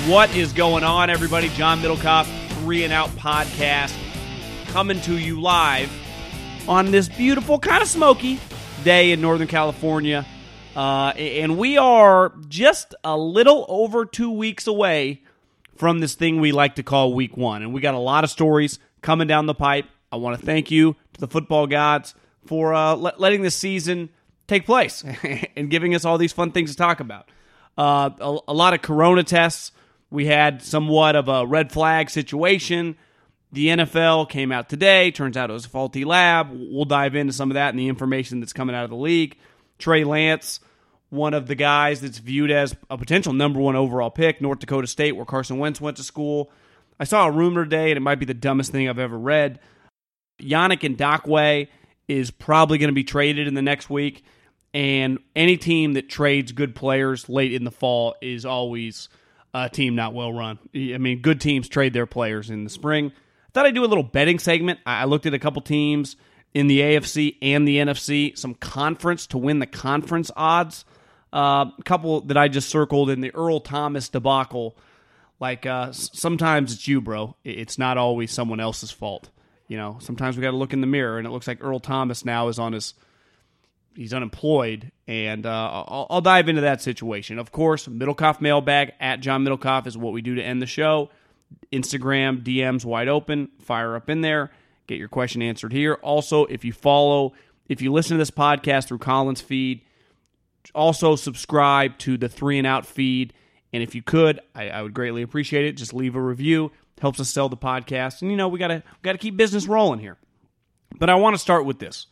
What is going on, everybody? John Middlecoff, 3 and Out podcast, coming to you live on this beautiful, kind of smoky day in Northern California. And we are just a little over 2 weeks away from this thing we like to call Week 1. And we got a lot of stories coming down the pipe. I want to thank you to the football gods for letting this season take place and giving us all these fun things to talk about. A lot of corona tests. We had somewhat of a red flag situation. The NFL came out today. Turns out it was a faulty lab. We'll dive into some of that and the information that's coming out of the league. Trey Lance, one of the guys that's viewed as a potential number 1 overall pick, North Dakota State, where Carson Wentz went to school. I saw a rumor today, and it might be the dumbest thing I've ever read. Yannick Ngakoue is probably going to be traded in the next week, and any team that trades good players late in the fall is always a team not well run. I mean, good teams trade their players in the spring. I thought I'd do a little betting segment. I looked at a couple teams in the AFC and the NFC, some conference to win the conference odds. A couple that I just circled in the Earl Thomas debacle. Like, sometimes it's you, bro. It's not always someone else's fault. You know, sometimes we got to look in the mirror, and it looks like Earl Thomas now is he's unemployed, and I'll dive into that situation. Of course, Middlecoff mailbag at John Middlecoff is what we do to end the show. Instagram DMs wide open. Fire up in there. Get your question answered here. Also, if you listen to this podcast through Colin's feed, also subscribe to the 3 and Out feed. And if you could, I would greatly appreciate it. Just leave a review. Helps us sell the podcast. And, you know, we gotta keep business rolling here. But I want to start with this.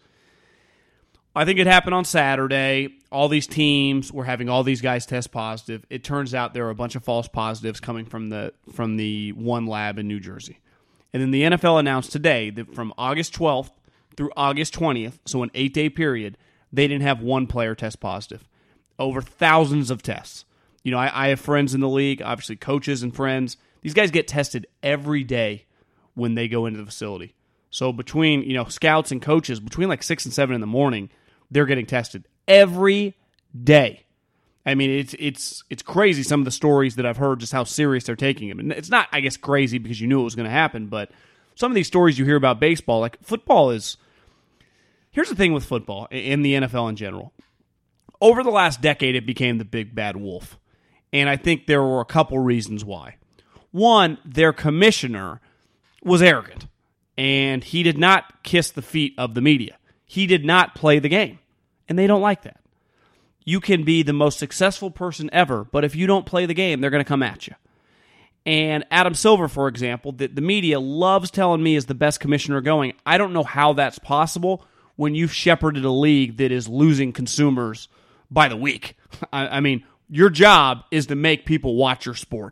I think it happened on Saturday. All these teams were having all these guys test positive. It turns out there were a bunch of false positives coming from the one lab in New Jersey. And then the NFL announced today that from August 12th through August 20th, so an 8-day period, they didn't have one player test positive. Over thousands of tests. You know, I have friends in the league, obviously coaches and friends. These guys get tested every day when they go into the facility. So between, you know, scouts and coaches, between like 6 and 7 in the morning, they're getting tested every day. I mean, it's crazy, some of the stories that I've heard, just how serious they're taking them. And it's not, I guess, crazy because you knew it was going to happen, but some of these stories you hear about baseball, like football is... Here's the thing with football, and the NFL in general. Over the last decade, it became the big bad wolf. And I think there were a couple reasons why. One, their commissioner was arrogant, and he did not kiss the feet of the media. He did not play the game, and they don't like that. You can be the most successful person ever, but if you don't play the game, they're going to come at you. And Adam Silver, for example, the media loves telling me is the best commissioner going. I don't know how that's possible when you've shepherded a league that is losing consumers by the week. I mean, your job is to make people watch your sport.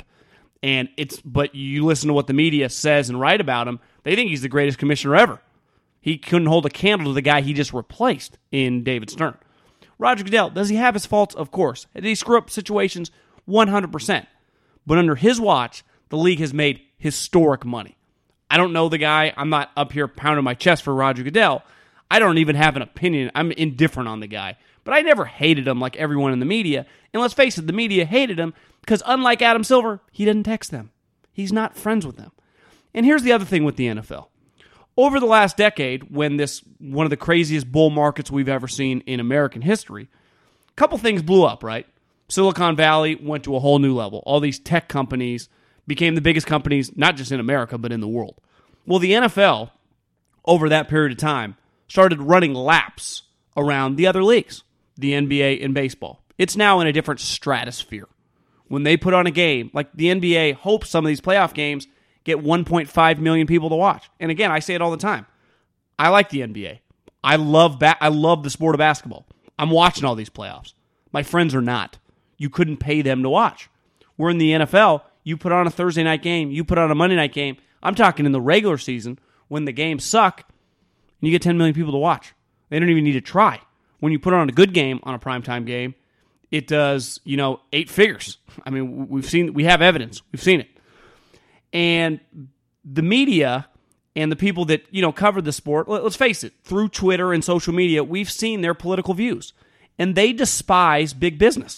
But you listen to what the media says and write about him, they think he's the greatest commissioner ever. He couldn't hold a candle to the guy he just replaced in David Stern. Roger Goodell, does he have his faults? Of course. Did he screw up situations? 100%. But under his watch, the league has made historic money. I don't know the guy. I'm not up here pounding my chest for Roger Goodell. I don't even have an opinion. I'm indifferent on the guy. But I never hated him like everyone in the media. And let's face it, the media hated him because unlike Adam Silver, he didn't text them. He's not friends with them. And here's the other thing with the NFL. Over the last decade, when one of the craziest bull markets we've ever seen in American history, a couple things blew up, right? Silicon Valley went to a whole new level. All these tech companies became the biggest companies, not just in America, but in the world. Well, the NFL, over that period of time, started running laps around the other leagues, the NBA and baseball. It's now in a different stratosphere. When they put on a game, like the NBA hopes some of these playoff games get 1.5 million people to watch. And again, I say it all the time. I like the NBA. I love the sport of basketball. I'm watching all these playoffs. My friends are not. You couldn't pay them to watch. We're in the NFL. You put on a Thursday night game. You put on a Monday night game. I'm talking in the regular season when the games suck, and you get 10 million people to watch. They don't even need to try. When you put on a good game on a primetime game, it does, 8 figures. I mean, we have evidence. We've seen it. And the media and the people that, cover the sport, let's face it, through Twitter and social media, we've seen their political views. And they despise big business.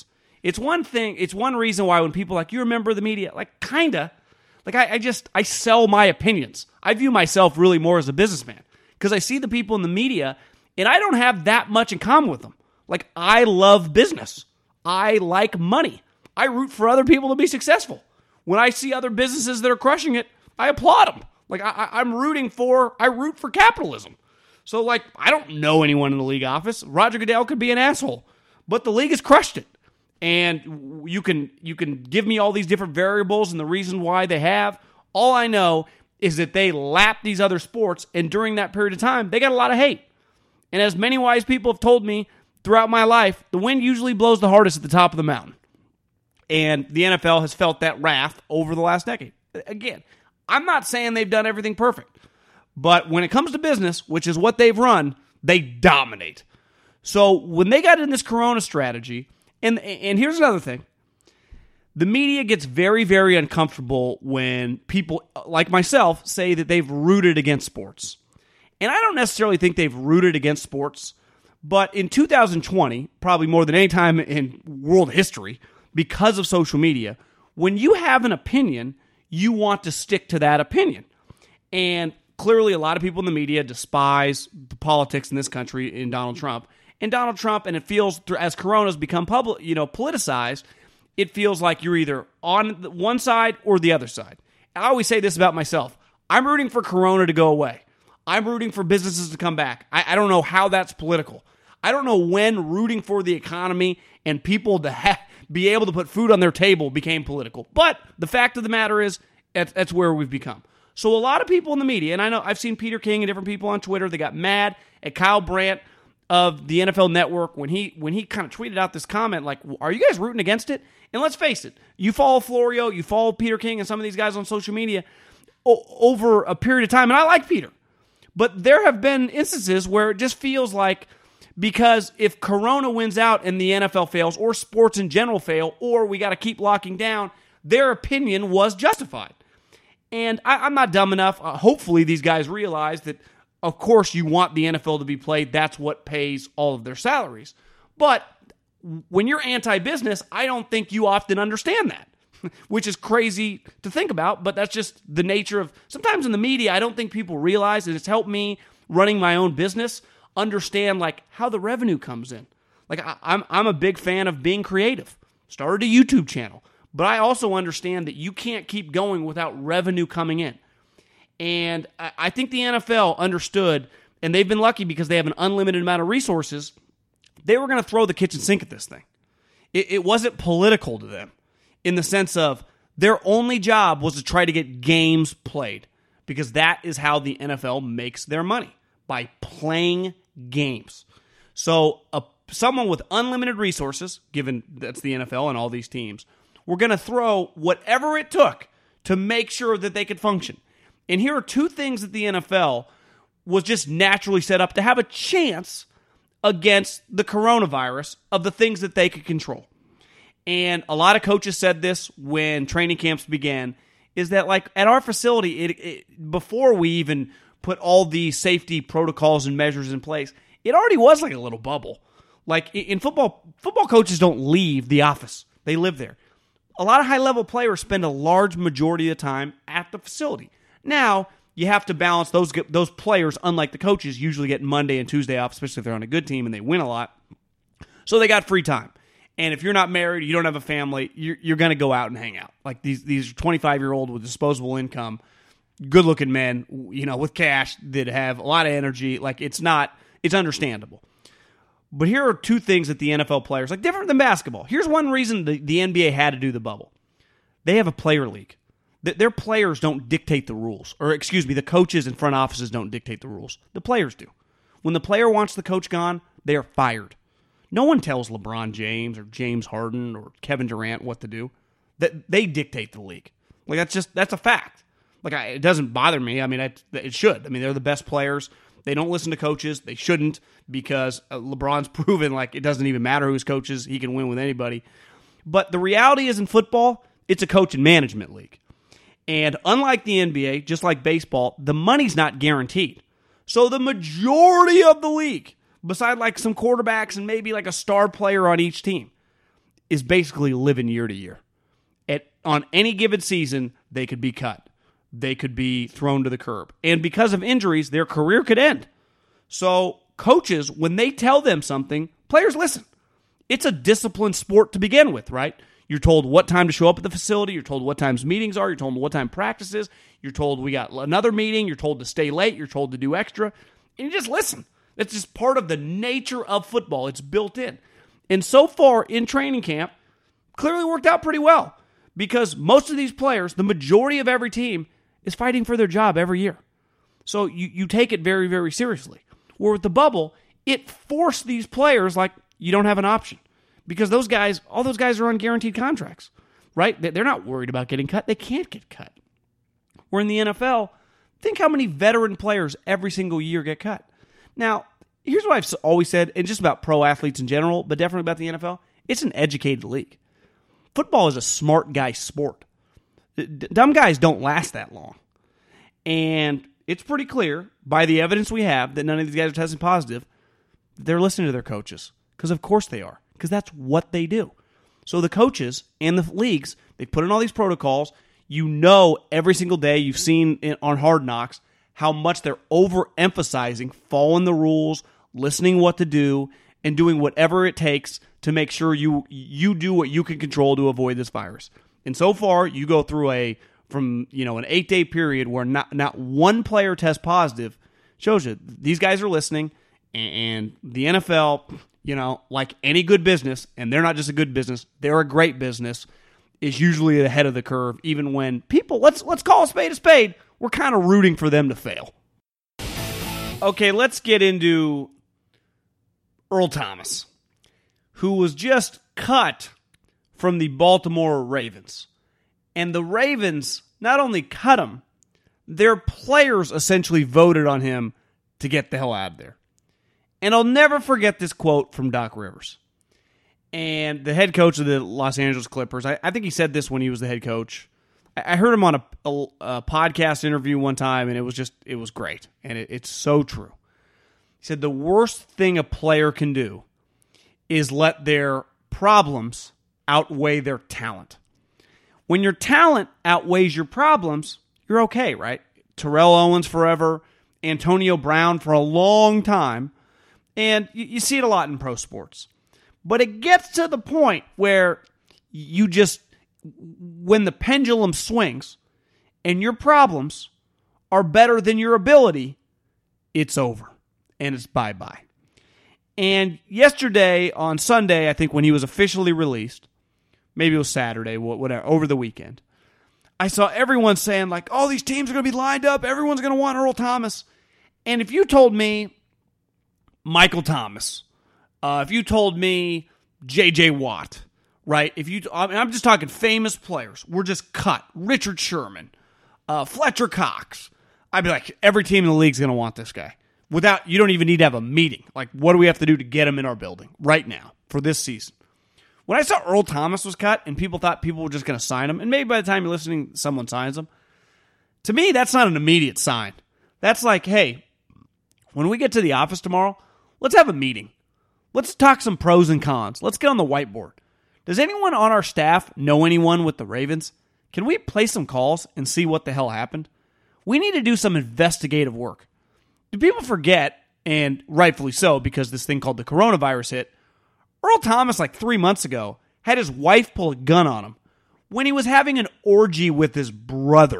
It's one thing, it's one reason why when people are like, you remember the media? Like, kinda. Like, I sell my opinions. I view myself really more as a businessman because I see the people in the media and I don't have that much in common with them. Like, I love business. I like money. I root for other people to be successful. When I see other businesses that are crushing it, I applaud them. Like, I root for capitalism. So, like, I don't know anyone in the league office. Roger Goodell could be an asshole, but the league has crushed it. And you can give me all these different variables and the reason why they have. All I know is that they lap these other sports, and during that period of time, they got a lot of hate. And as many wise people have told me throughout my life, the wind usually blows the hardest at the top of the mountain. And the NFL has felt that wrath over the last decade. Again, I'm not saying they've done everything perfect, but when it comes to business, which is what they've run, they dominate. So when they got in this Corona strategy, and here's another thing. The media gets very, very uncomfortable when people like myself say that they've rooted against sports. And I don't necessarily think they've rooted against sports, but in 2020, probably more than any time in world history, because of social media, when you have an opinion, you want to stick to that opinion. And clearly a lot of people in the media despise the politics in this country in Donald Trump. And Donald Trump, and it feels, as Corona's become politicized, it feels like you're either on one side or the other side. I always say this about myself. I'm rooting for Corona to go away. I'm rooting for businesses to come back. I don't know how that's political. I don't know when rooting for the economy and people to be able to put food on their table became political. But the fact of the matter is, that's where we've become. So a lot of people in the media, and I know I've seen Peter King and different people on Twitter, they got mad at Kyle Brandt of the NFL Network when he kind of tweeted out this comment like, are you guys rooting against it? And let's face it, you follow Florio, you follow Peter King and some of these guys on social media over a period of time, and I like Peter. But there have been instances where it just feels like, because if Corona wins out and the NFL fails, or sports in general fail, or we got to keep locking down, their opinion was justified. And I'm not dumb enough. Hopefully these guys realize that, of course, you want the NFL to be played. That's what pays all of their salaries. But when you're anti-business, I don't think you often understand that, which is crazy to think about, but that's just the nature of, sometimes in the media, I don't think people realize, and it's helped me running my own business understand like how the revenue comes in. Like I'm a big fan of being creative. Started a YouTube channel, but I also understand that you can't keep going without revenue coming in. And I think the NFL understood, and they've been lucky because they have an unlimited amount of resources. They were going to throw the kitchen sink at this thing. It wasn't political to them in the sense of their only job was to try to get games played, because that is how the NFL makes their money, by playing games. So someone with unlimited resources, given that's the NFL and all these teams, were going to throw whatever it took to make sure that they could function. And here are two things that the NFL was just naturally set up to have a chance against the coronavirus of the things that they could control. And a lot of coaches said this when training camps began, is that like at our facility, before we even put all the safety protocols and measures in place, it already was like a little bubble. Like in football coaches don't leave the office. They live there. A lot of high-level players spend a large majority of the time at the facility. Now, you have to balance those players, unlike the coaches, usually get Monday and Tuesday off, especially if they're on a good team and they win a lot. So they got free time. And if you're not married, you don't have a family, you're going to go out and hang out. Like these 25-year-old with disposable income, good-looking men, with cash that have a lot of energy. Like it's understandable. But here are two things that the NFL players, like different than basketball. Here's one reason the NBA had to do the bubble. They have a player league. Their players don't dictate the rules. Or, excuse me, the coaches and front offices don't dictate the rules. The players do. When the player wants the coach gone, they are fired. No one tells LeBron James or James Harden or Kevin Durant what to do. That they dictate the league. Like that's a fact. Like it doesn't bother me. I mean, it should. I mean, they're the best players. They don't listen to coaches. They shouldn't, because LeBron's proven like it doesn't even matter who his coach is. He can win with anybody. But the reality is in football, it's a coach and management league. And unlike the NBA, just like baseball, the money's not guaranteed. So the majority of the league, beside like some quarterbacks and maybe like a star player on each team, is basically living year to year. On any given season, they could be cut. They could be thrown to the curb. And because of injuries, their career could end. So coaches, when they tell them something, players listen. It's a disciplined sport to begin with, right? You're told what time to show up at the facility. You're told what times meetings are. You're told what time practice is. You're told we got another meeting. You're told to stay late. You're told to do extra. And you just listen. It's just part of the nature of football. It's built in. And so far in training camp, clearly worked out pretty well because most of these players, the majority of every team, is fighting for their job every year. So you take it very, very seriously. Where with the bubble, it forced these players like you don't have an option. Because all those guys are on guaranteed contracts, right? They're not worried about getting cut. They can't get cut. Where in the NFL, think how many veteran players every single year get cut. Now, here's what I've always said, and just about pro athletes in general, but definitely about the NFL, it's an educated league. Football is a smart guy sport. Dumb guys don't last that long. And it's pretty clear by the evidence we have that none of these guys are testing positive. They're listening to their coaches. Because of course they are. Because that's what they do. So the coaches and the leagues, they put in all these protocols. You know every single day, you've seen on Hard Knocks how much they're overemphasizing following the rules, listening what to do, and doing whatever it takes to make sure you do what you can control to avoid this virus. And so far, you go through an 8-day period where not one player tests positive, shows you these guys are listening, and the NFL, like any good business, and they're not just a good business, they're a great business, is usually ahead of the curve, even when people, let's call a spade, we're kind of rooting for them to fail. Okay, let's get into Earl Thomas, who was just cut from the Baltimore Ravens. And the Ravens not only cut him, their players essentially voted on him to get the hell out of there. And I'll never forget this quote from Doc Rivers. And the head coach of the Los Angeles Clippers, I think he said this when he was the head coach. I heard him on a podcast interview one time, and it was great. And it's so true. He said the worst thing a player can do is let their problems outweigh their talent. When your talent outweighs your problems, you're okay, right? Terrell Owens forever, Antonio Brown for a long time, and you see it a lot in pro sports. But it gets to the point where when the pendulum swings and your problems are better than your ability, it's over and it's bye-bye. And yesterday, on Sunday, I think when he was officially released, maybe it was Saturday, whatever, over the weekend, I saw everyone saying, like, oh, these teams are going to be lined up. Everyone's going to want Earl Thomas. And if you told me Michael Thomas, if you told me J.J. Watt, right? I'm just talking famous players. We're just cut. Richard Sherman, Fletcher Cox. I'd be like, every team in the league is going to want this guy. You don't even need to have a meeting. Like, what do we have to do to get him in our building right now for this season? When I saw Earl Thomas was cut and people thought people were just going to sign him, and maybe by the time you're listening, someone signs him, to me, that's not an immediate sign. That's like, hey, when we get to the office tomorrow, let's have a meeting. Let's talk some pros and cons. Let's get on the whiteboard. Does anyone on our staff know anyone with the Ravens? Can we play some calls and see what the hell happened? We need to do some investigative work. Do people forget, and rightfully so, because this thing called the coronavirus hit, Earl Thomas, like 3 months ago, had his wife pull a gun on him when he was having an orgy with his brother.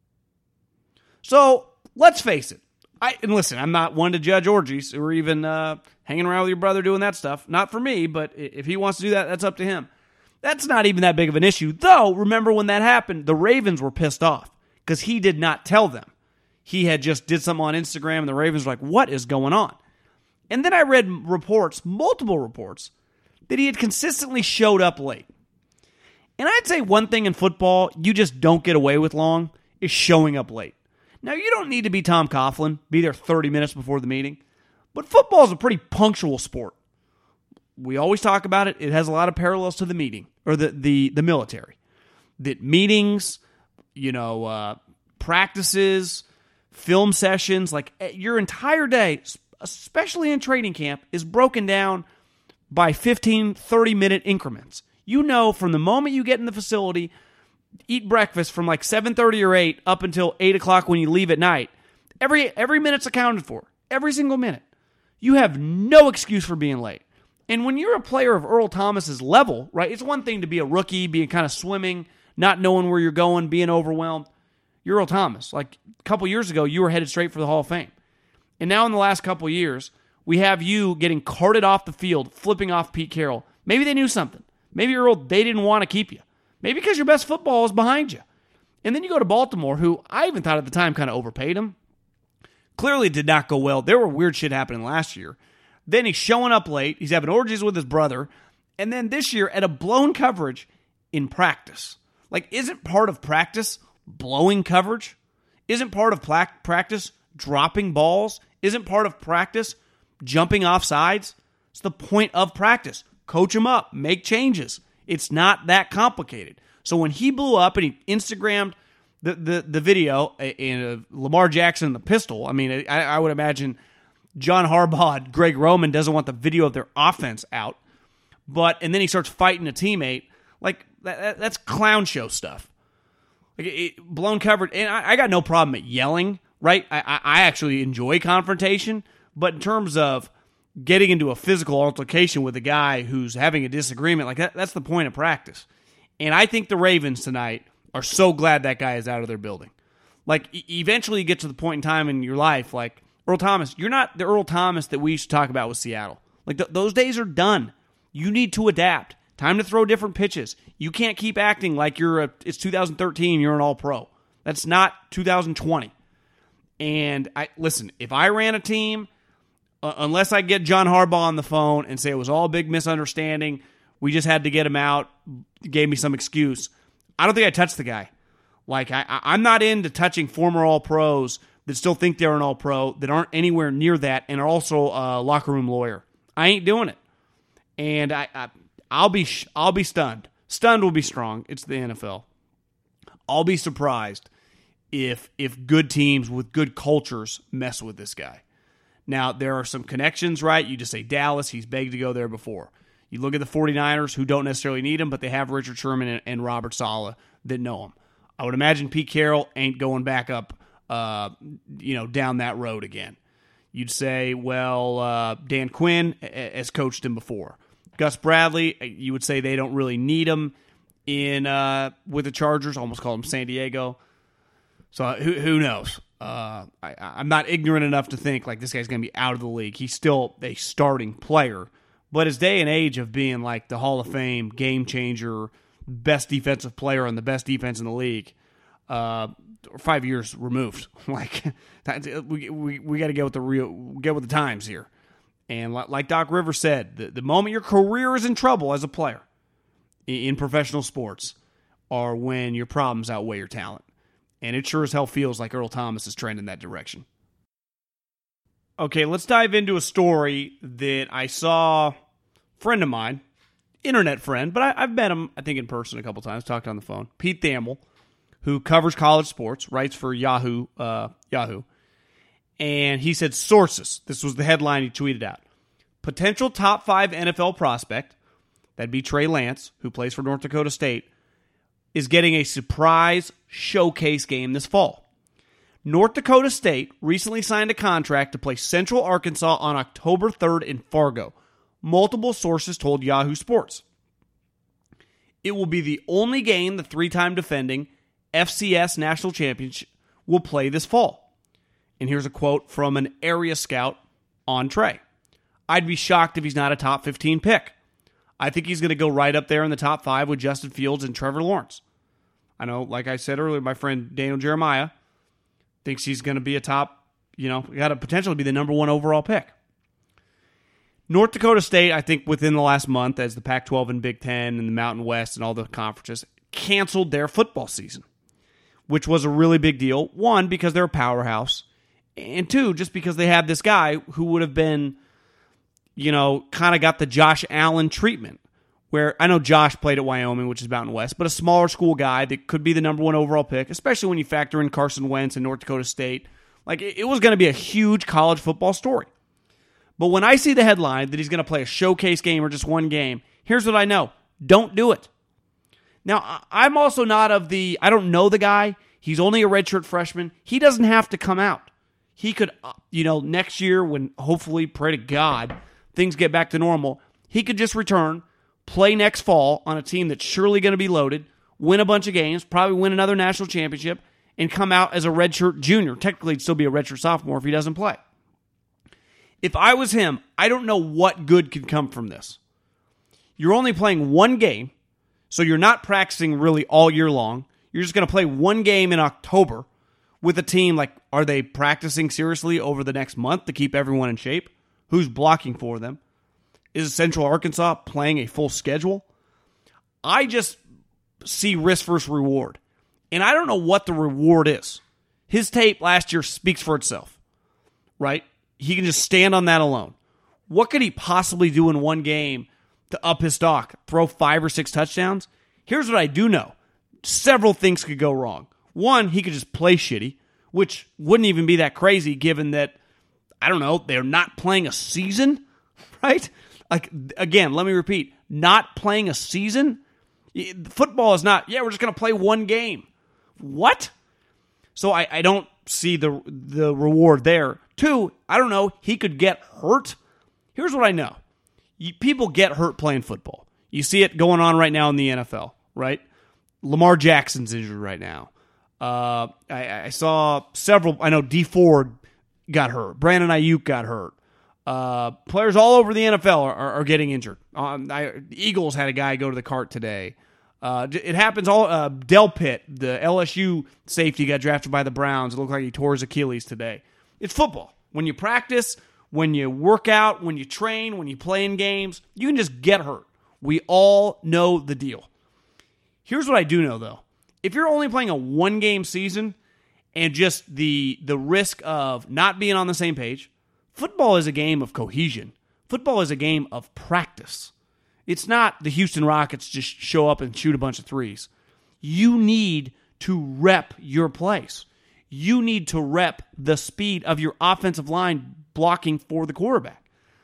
So, let's face it. And listen, I'm not one to judge orgies or even hanging around with your brother doing that stuff. Not for me, but if he wants to do that, that's up to him. That's not even that big of an issue. Though, remember when that happened, the Ravens were pissed off because he did not tell them. He had just did something on Instagram, and the Ravens were like, what is going on? And then I read multiple reports, that he had consistently showed up late. And I'd say one thing in football you just don't get away with long is showing up late. Now, you don't need to be Tom Coughlin, be there 30 minutes before the meeting, but football is a pretty punctual sport. We always talk about it. It has a lot of parallels to the meeting, or the military. That meetings, practices, film sessions, like your entire day, especially in training camp, is broken down by 15, 30-minute increments. You know from the moment you get in the facility, eat breakfast from like 7:30 or 8 up until 8 o'clock when you leave at night, every minute's accounted for. Every single minute. You have no excuse for being late. And when you're a player of Earl Thomas's level, right, it's one thing to be a rookie, being kind of swimming, not knowing where you're going, being overwhelmed. You're Earl Thomas. Like a couple years ago, you were headed straight for the Hall of Fame. And now in the last couple years, we have you getting carted off the field, flipping off Pete Carroll. Maybe they knew something. Maybe Earl, they didn't want to keep you. Maybe because your best football is behind you. And then you go to Baltimore, who I even thought at the time kind of overpaid him. Clearly did not go well. There were weird shit happening last year. Then he's showing up late. He's having orgies with his brother. And then this year, at a blown coverage in practice. Like, isn't part of practice blowing coverage? Isn't part of practice dropping balls? Isn't part of practice jumping off sides? It's the point of practice. Coach him up. Make changes. It's not that complicated. So when he blew up and he Instagrammed the video in Lamar Jackson and the pistol, I mean, I would imagine John Harbaugh and Greg Roman doesn't want the video of their offense out. And then he starts fighting a teammate. Like, that's clown show stuff. Like blown coverage. And I got no problem at yelling, right? I actually enjoy confrontation. But in terms of getting into a physical altercation with a guy who's having a disagreement, like that's the point of practice. And I think the Ravens tonight are so glad that guy is out of their building. Like, eventually you get to the point in time in your life, like, Earl Thomas, you're not the Earl Thomas that we used to talk about with Seattle. Like, those days are done. You need to adapt. Time to throw different pitches. You can't keep acting like it's 2013, you're an all-pro. That's not 2020. And listen, if I ran a team, unless I get John Harbaugh on the phone and say it was all a big misunderstanding, we just had to get him out, gave me some excuse, I don't think I'd touch the guy. Like, I'm not into touching former all-pros that still think they're an all-pro, that aren't anywhere near that, and are also a locker room lawyer. I ain't doing it. And I'll be stunned. Stunned will be strong. It's the NFL. I'll be surprised if good teams with good cultures mess with this guy. Now, there are some connections, right? You just say Dallas, he's begged to go there before. You look at the 49ers, who don't necessarily need him, but they have Richard Sherman and Robert Saleh that know him. I would imagine Pete Carroll ain't going back up down that road again. You'd say, well, Dan Quinn has coached him before. Gus Bradley, you would say they don't really need him with the Chargers. Almost call him San Diego. So who knows? I'm not ignorant enough to think like this guy's going to be out of the league. He's still a starting player, but his day and age of being like the Hall of Fame game changer, best defensive player on the best defense in the league, 5 years removed. Like we got to get with the times here. And like Doc Rivers said, the moment your career is in trouble as a player in professional sports are when your problems outweigh your talent. And it sure as hell feels like Earl Thomas is trending in that direction. Okay, let's dive into a story that I saw a friend of mine, internet friend, but I've met him, I think, in person a couple times, talked on the phone, Pete Thamel, who covers college sports, writes for Yahoo. And he said, sources, this was the headline he tweeted out, potential top 5 NFL prospect, that'd be Trey Lance, who plays for North Dakota State, is getting a surprise showcase game this fall. North Dakota State recently signed a contract to play Central Arkansas on October 3rd in Fargo. Multiple sources told Yahoo Sports. It will be the only game the 3-time defending FCS national champion will play this fall. And here's a quote from an area scout on Trey. I'd be shocked if he's not a top 15 pick. I think he's going to go right up there in the top 5 with Justin Fields and Trevor Lawrence. I know, like I said earlier, my friend Daniel Jeremiah thinks he's going to be a top, got a potential to be the number 1 overall pick. North Dakota State, I think within the last month, as the Pac-12 and Big Ten and the Mountain West and all the conferences, canceled their football season, which was a really big deal. 1, because they're a powerhouse, and 2, just because they have this guy who would have been, kind of got the Josh Allen treatment. Where I know Josh played at Wyoming, which is Mountain West, but a smaller school guy that could be the number 1 overall pick, especially when you factor in Carson Wentz and North Dakota State. Like, it was going to be a huge college football story. But when I see the headline that he's going to play a showcase game or just one game, here's what I know. Don't do it. Now, I'm also not I don't know the guy. He's only a redshirt freshman. He doesn't have to come out. He could, next year when hopefully, pray to God, things get back to normal, he could just return, play next fall on a team that's surely going to be loaded, win a bunch of games, probably win another national championship, and come out as a redshirt junior. Technically, he'd still be a redshirt sophomore if he doesn't play. If I was him, I don't know what good could come from this. You're only playing one game, so you're not practicing really all year long. You're just going to play one game in October with a team. Like, are they practicing seriously over the next month to keep everyone in shape? Who's blocking for them? Is Central Arkansas playing a full schedule? I just see risk versus reward. And I don't know what the reward is. His tape last year speaks for itself, right? He can just stand on that alone. What could he possibly do in one game to up his stock? Throw 5 or 6 touchdowns? Here's what I do know. Several things could go wrong. One, he could just play shitty, which wouldn't even be that crazy given that, I don't know, they're not playing a season, right? Like, again, let me repeat, not playing a season? Football is not, we're just going to play one game. What? So I don't see the reward there. 2, I don't know, he could get hurt. Here's what I know. People get hurt playing football. You see it going on right now in the NFL, right? Lamar Jackson's injured right now. I saw several. I know Dee Ford got hurt. Brandon Ayuk got hurt. Players all over the NFL are getting injured. The Eagles had a guy go to the cart today. It happens all. Del Pitt, the LSU safety, got drafted by the Browns. It looked like he tore his Achilles today. It's football. When you practice, when you work out, when you train, when you play in games, you can just get hurt. We all know the deal. Here's what I do know, though. If you're only playing a one-game season and just the risk of not being on the same page, football is a game of cohesion. Football is a game of practice. It's not the Houston Rockets just show up and shoot a bunch of threes. You need to rep your plays. You need to rep the speed of your offensive line blocking for the quarterback.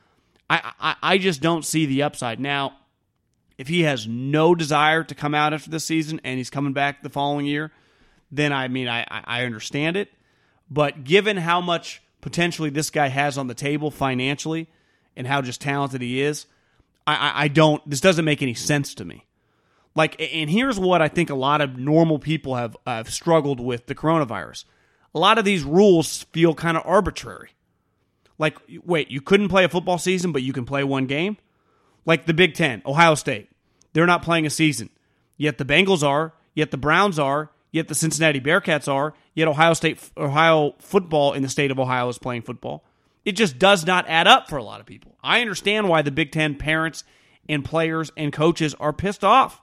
I just don't see the upside. Now, if he has no desire to come out after this season and he's coming back the following year, then I understand it. But given how much potentially this guy has on the table financially and how just talented he is, this doesn't make any sense to me. And here's what I think a lot of normal people have struggled with the coronavirus. A lot of these rules feel kind of arbitrary. Like, wait, you couldn't play a football season, but you can play one game? Like the Big Ten, Ohio State. They're not playing a season. Yet the Bengals are, yet the Browns are, yet the Cincinnati Bearcats are, yet Ohio football in the state of Ohio is playing football. It just does not add up for a lot of people. I understand why the Big Ten parents and players and coaches are pissed off.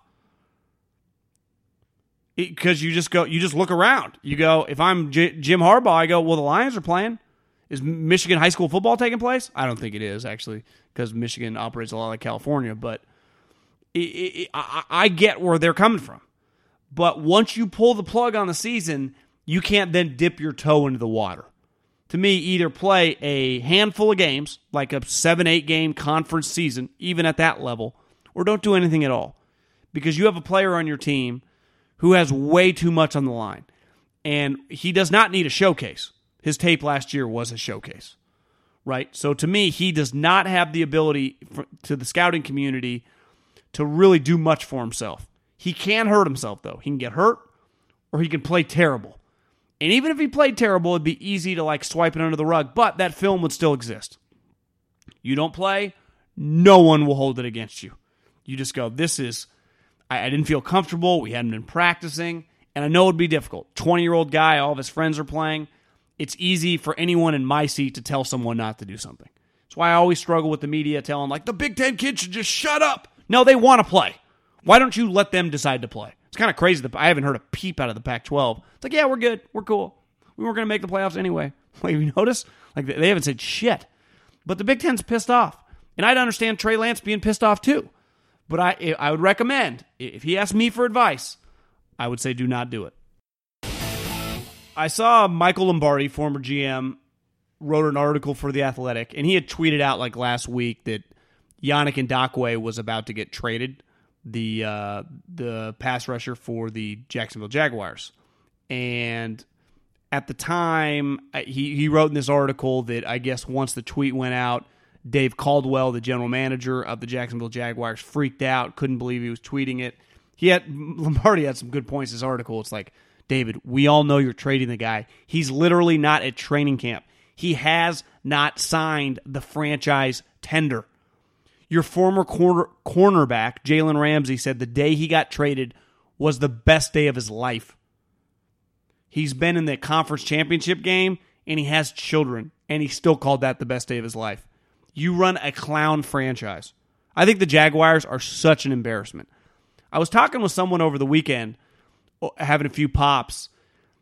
Because you just look around. You go, if I'm Jim Harbaugh, I go, well, the Lions are playing. Is Michigan high school football taking place? I don't think it is, actually, because Michigan operates a lot like California. But I get where they're coming from. But once you pull the plug on the season, you can't then dip your toe into the water. To me, either play a handful of games, like a 7-8 game conference season, even at that level, or don't do anything at all. Because you have a player on your team who has way too much on the line. And he does not need a showcase. His tape last year was a showcase, right? So to me, he does not have the ability to the scouting community to really do much for himself. He can hurt himself, though. He can get hurt or he can play terrible. And even if he played terrible, it'd be easy to swipe it under the rug, but that film would still exist. You don't play, no one will hold it against you. You just go, I didn't feel comfortable, we hadn't been practicing, and I know it'd be difficult. 20-year-old guy, all of his friends are playing. It's easy for anyone in my seat to tell someone not to do something. That's why I always struggle with the media telling, the Big Ten kids should just shut up. No, they want to play. Why don't you let them decide to play? It's kind of crazy that I haven't heard a peep out of the Pac-12. It's yeah, we're good. We're cool. We weren't going to make the playoffs anyway. You notice? They haven't said shit. But the Big Ten's pissed off. And I'd understand Trey Lance being pissed off too. But I would recommend, if he asked me for advice, I would say do not do it. I saw Michael Lombardi, former GM, wrote an article for The Athletic, and he had tweeted out last week that Yannick Ngakoue was about to get traded the pass rusher for the Jacksonville Jaguars. And at the time, he wrote in this article that I guess once the tweet went out, Dave Caldwell, the general manager of the Jacksonville Jaguars, freaked out, couldn't believe he was tweeting it. Lombardi had some good points in his article. It's like, David, we all know you're trading the guy. He's literally not at training camp. He has not signed the franchise tender. Your former cornerback, Jalen Ramsey, said the day he got traded was the best day of his life. He's been in the conference championship game, and he has children, and he still called that the best day of his life. You run a clown franchise. I think the Jaguars are such an embarrassment. I was talking with someone over the weekend, having a few pops,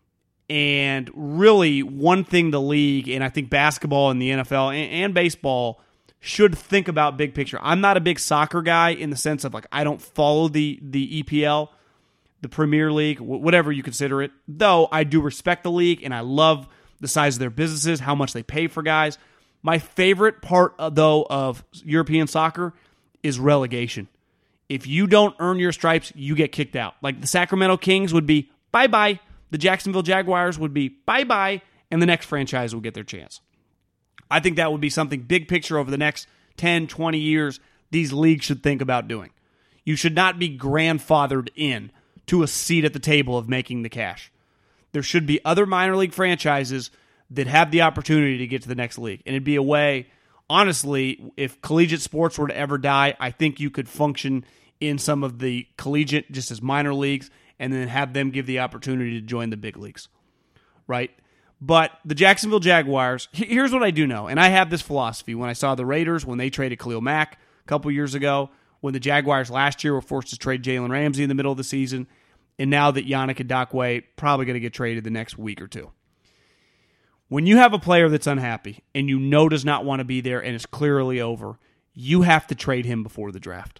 and really one thing the league, and I think basketball and the NFL and baseball should think about big picture. I'm not a big soccer guy in the sense of I don't follow the EPL, the Premier League, whatever you consider it, though I do respect the league and I love the size of their businesses, how much they pay for guys. My favorite part, though, of European soccer is relegation. If you don't earn your stripes, you get kicked out. Like the Sacramento Kings would be bye-bye, the Jacksonville Jaguars would be bye-bye, and the next franchise will get their chance. I think that would be something big picture over the next 10, 20 years these leagues should think about doing. You should not be grandfathered in to a seat at the table of making the cash. There should be other minor league franchises that have the opportunity to get to the next league. And it'd be a way, honestly, if collegiate sports were to ever die, I think you could function in some of the collegiate, just as minor leagues, and then have them give the opportunity to join the big leagues. Right? But the Jacksonville Jaguars, here's what I do know, and I have this philosophy. When I saw the Raiders, when they traded Khalil Mack a couple years ago, when the Jaguars last year were forced to trade Jalen Ramsey in the middle of the season, and now that Yannick Ngakoue probably going to get traded the next week or two. When you have a player that's unhappy and you know does not want to be there and it's clearly over, you have to trade him before the draft.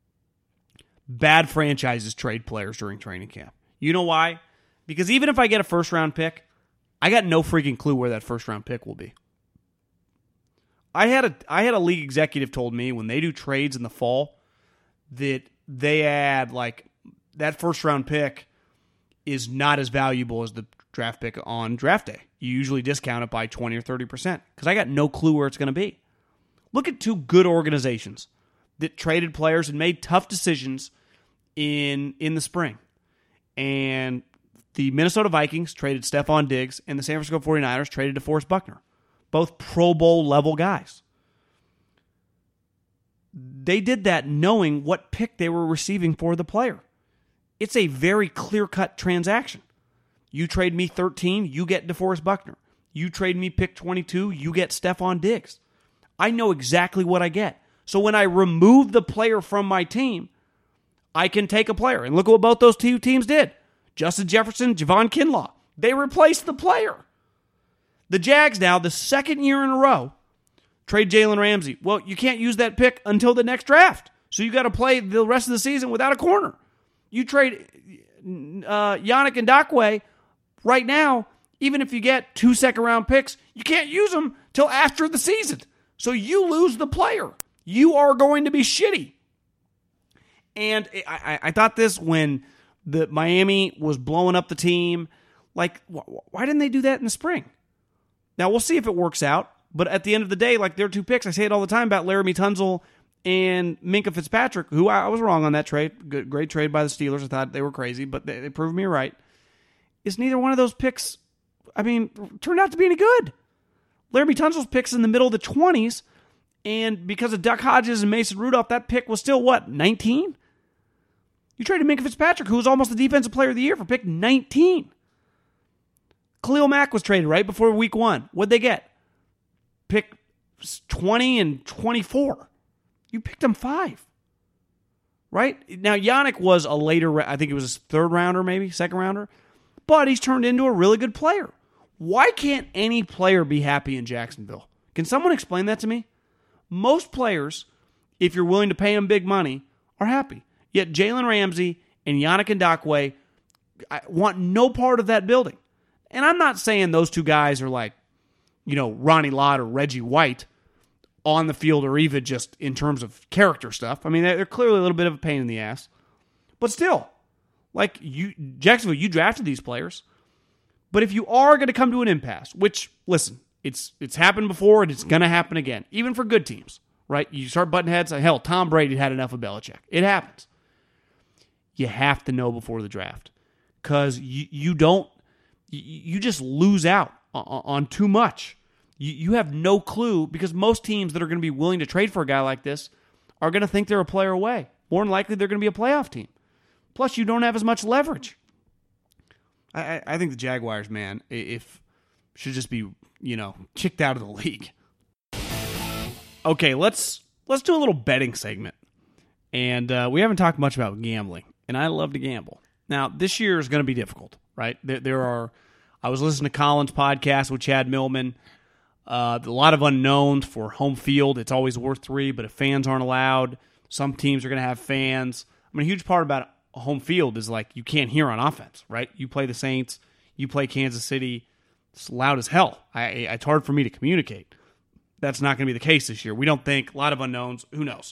Bad franchises trade players during training camp. You know why? Because even if I get a first-round pick, I got no freaking clue where that first-round pick will be. I had a league executive told me when they do trades in the fall that they add, that first-round pick is not as valuable as the draft pick on draft day. You usually discount it by 20 or 30% because I got no clue where it's going to be. Look at two good organizations that traded players and made tough decisions in the spring. And the Minnesota Vikings traded Stephon Diggs, and the San Francisco 49ers traded DeForest Buckner. Both Pro Bowl level guys. They did that knowing what pick they were receiving for the player. It's a very clear-cut transaction. You trade me 13, you get DeForest Buckner. You trade me pick 22, you get Stephon Diggs. I know exactly what I get. So when I remove the player from my team, I can take a player. And look at what both those two teams did. Justin Jefferson, Javon Kinlaw. They replaced the player. The Jags now, the second year in a row, trade Jalen Ramsey. Well, you can't use that pick until the next draft. So you got to play the rest of the season without a corner. You trade Yannick Ngakoue right now, even if you get 2 second-round picks, you can't use them till after the season. So you lose the player. You are going to be shitty. And I thought this when the Miami was blowing up the team. Why didn't they do that in the spring? Now, we'll see if it works out. But at the end of the day, their 2 picks, I say it all the time about Laramie Tunsil and Minkah Fitzpatrick, who I was wrong on that trade. Great trade by the Steelers. I thought they were crazy, but they proved me right. Is neither one of those picks, turned out to be any good. Laramie Tunsil's picks in the middle of the 20s, and because of Duck Hodges and Mason Rudolph, that pick was still, 19? You traded Minkah Fitzpatrick, who was almost the defensive player of the year, for pick 19. Khalil Mack was traded right before week 1. What'd they get? Pick 20 and 24. You picked him 5. Right? Now, Yannick was a later, I think it was his 3rd rounder, maybe, 2nd rounder. But he's turned into a really good player. Why can't any player be happy in Jacksonville? Can someone explain that to me? Most players, if you're willing to pay them big money, are happy. Yet Jalen Ramsey and Yannick Ngakoue want no part of that building. And I'm not saying those two guys are Ronnie Lott or Reggie White. on the field or even just in terms of character stuff. I mean, they're clearly a little bit of a pain in the ass. But still, like Jacksonville, you drafted these players. But if you are going to come to an impasse, which, listen, it's happened before and it's going to happen again, even for good teams, right? You start butting heads. Hell, Tom Brady had enough of Belichick. It happens. You have to know before the draft because you just lose out on too much. You have no clue because most teams that are going to be willing to trade for a guy like this are going to think they're a player away. More than likely, they're going to be a playoff team. Plus, you don't have as much leverage. I think the Jaguars, man, should just be, kicked out of the league. Okay, let's do a little betting segment. And we haven't talked much about gambling, and I love to gamble. Now, this year is going to be difficult, right? I was listening to Colin's podcast with Chad Millman. A lot of unknowns for home field. It's always worth 3, but if fans aren't allowed, some teams are going to have fans. I mean, a huge part about home field is like you can't hear on offense, right? You play the Saints, you play Kansas City, it's loud as hell. It's hard for me to communicate. That's not going to be the case this year. We don't think, a lot of unknowns, who knows?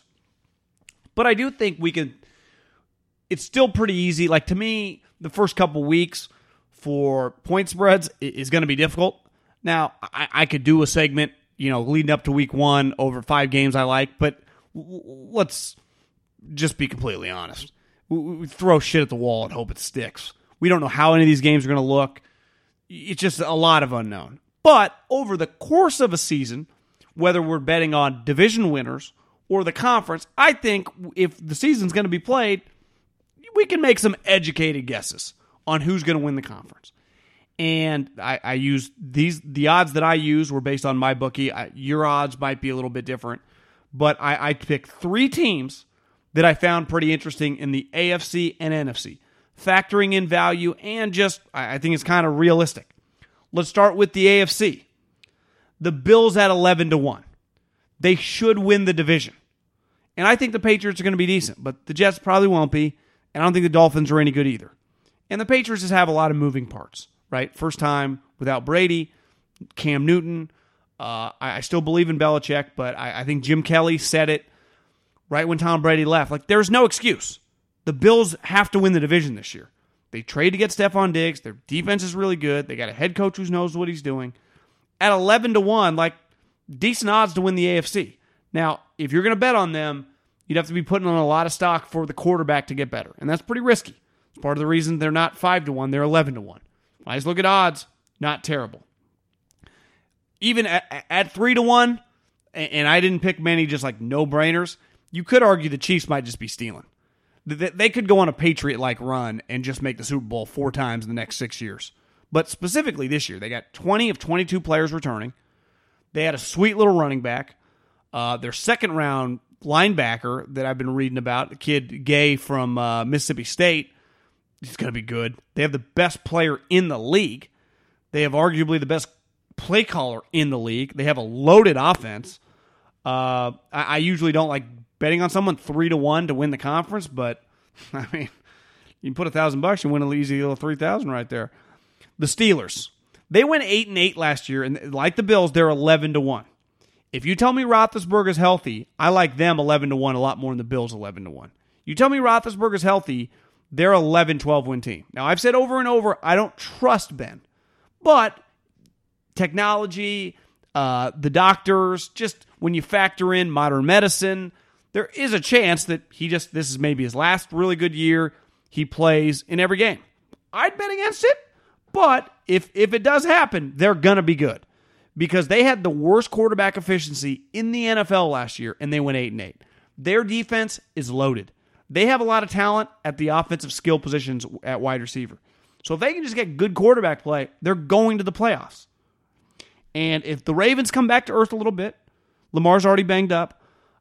But I do think we can, it's still pretty easy. Like to me, the first couple weeks for point spreads is going to be difficult. Now, I could do a segment, leading up to week 1 over 5 games I like, but let's just be completely honest. We throw shit at the wall and hope it sticks. We don't know how any of these games are going to look. It's just a lot of unknown. But over the course of a season, whether we're betting on division winners or the conference, I think if the season's going to be played, we can make some educated guesses on who's going to win the conference. And I use the odds that I use were based on my bookie. Your odds might be a little bit different. But I picked 3 teams that I found pretty interesting in the AFC and NFC, factoring in value and just, I think it's kind of realistic. Let's start with the AFC. The Bills at 11-1. They should win the division. And I think the Patriots are going to be decent, but the Jets probably won't be, and I don't think the Dolphins are any good either. And the Patriots just have a lot of moving parts, right? First time without Brady, Cam Newton. I still believe in Belichick, but I think Jim Kelly said it right when Tom Brady left. Like, there's no excuse. The Bills have to win the division this year. They trade to get Stephon Diggs. Their defense is really good. They got a head coach who knows what he's doing. At 11-1, like, decent odds to win the AFC. Now, if you're going to bet on them, you'd have to be putting on a lot of stock for the quarterback to get better. And that's pretty risky. It's part of the reason they're not 5-1, they're 11-1. I just look at odds, not terrible. Even at 3-1, and I didn't pick many just like no-brainers, you could argue the Chiefs might just be stealing. They could go on a Patriot-like run and just make the Super Bowl 4 times in the next 6 years. But specifically this year, they got 20 of 22 players returning. They had a sweet little running back. Their second-round linebacker that I've been reading about, the kid Gay from Mississippi State, he's going to be good. They have the best player in the league. They have arguably the best play caller in the league. They have a loaded offense. I usually don't like betting on someone 3-1 to win the conference, but I mean, you can put $1,000, you win an easy little 3,000 right there. The Steelers, they went 8-8 last year, and like the Bills, they're 11-1. If you tell me Roethlisberger's healthy, I like them 11-1 a lot more than the Bills 11-1. You tell me Roethlisberger's healthy, they're 11-12 win team. Now, I've said over and over, I don't trust Ben, but technology, the doctors, just when you factor in modern medicine, there is a chance that this is maybe his last really good year. He plays in every game. I'd bet against it, but if it does happen, they're going to be good because they had the worst quarterback efficiency in the NFL last year, and they went 8-8. Their defense is loaded. They have a lot of talent at the offensive skill positions at wide receiver. So if they can just get good quarterback play, they're going to the playoffs. And if the Ravens come back to earth a little bit, Lamar's already banged up.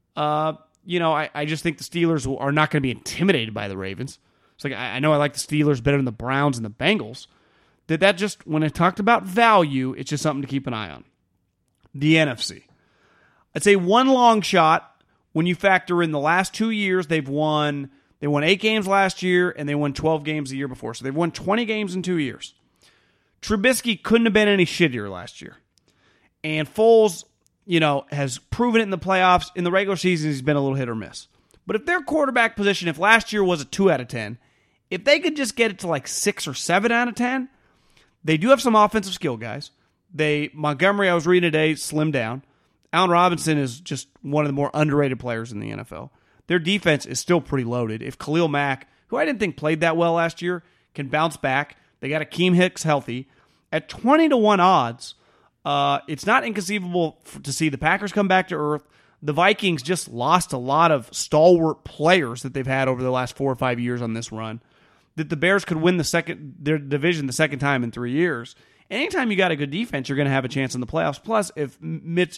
I just think the Steelers are not going to be intimidated by the Ravens. It's like I know I like the Steelers better than the Browns and the Bengals. That just, when I talked about value, it's just something to keep an eye on. The NFC. I'd say one long shot when you factor in the last 2 years, they won 8 games last year, and they won 12 games the year before. So they've won 20 games in 2 years. Trubisky couldn't have been any shittier last year. And Foles, has proven it in the playoffs. In the regular season, he's been a little hit or miss. But if their quarterback position, if last year was a 2 out of 10, if they could just get it to like 6 or 7 out of 10, they do have some offensive skill guys. Montgomery, I was reading today, slimmed down. Allen Robinson is just one of the more underrated players in the NFL. Their defense is still pretty loaded. If Khalil Mack, who I didn't think played that well last year, can bounce back, they got Akeem Hicks healthy. At 20-1 odds, it's not inconceivable to see the Packers come back to earth. The Vikings just lost a lot of stalwart players that they've had over the last 4 or 5 years on this run. That the Bears could win their division the second time in 3 years. Anytime you got a good defense, you're going to have a chance in the playoffs. Plus, if Nick